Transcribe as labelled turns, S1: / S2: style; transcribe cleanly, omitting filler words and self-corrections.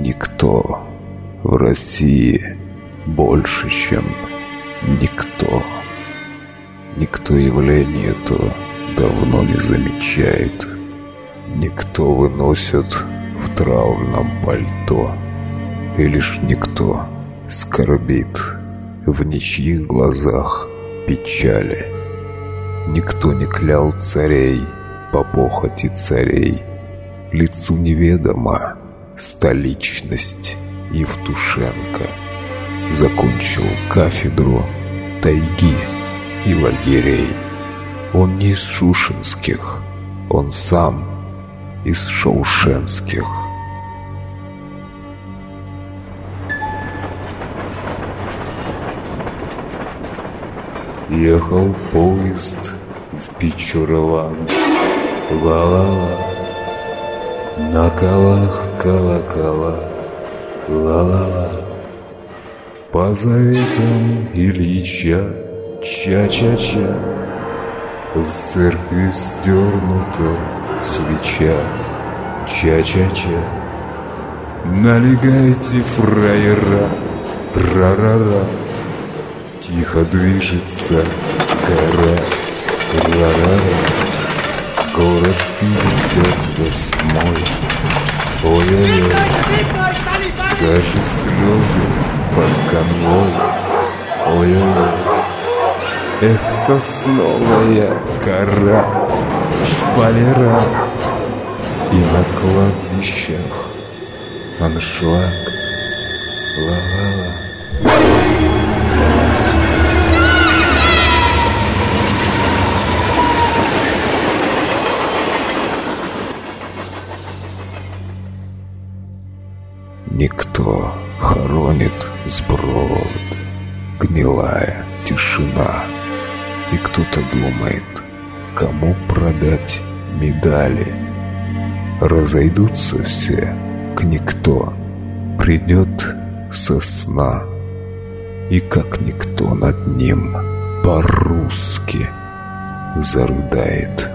S1: Никто в России больше, чем никто. Никто явление то давно не замечает. Никто выносит в траурном пальто. И лишь никто скорбит в ничьих глазах печали. Никто не клял царей по похоти царей. Лицу неведома столичность Евтушенко. Закончил кафедру тайги и лагерей. Он не из шушенских, он сам из шаушенских. Ехал поезд в Печораланд. Ла-ла-ла, на колах колокола. Ла-ла-ла, по заветам Ильича. Ча-ча-ча, в церкви вздернута свеча. Ча-ча-ча, налегайте, фраера. Ра-ра-ра, тихо движется гора. Ра-ра-ра, город 58-й. Ой-ой-ой, даже слезы под конвой. Ой-ой-ой, эх, сосновая кора, шпалера. И на кладбищах аншлаг. Ла-ла-ла. Никто хоронит сброд. Гнилая тишина. И кто-то думает, кому продать медали. Разойдутся все, к никто придет со сна. И как никто над ним по-русски зарыдает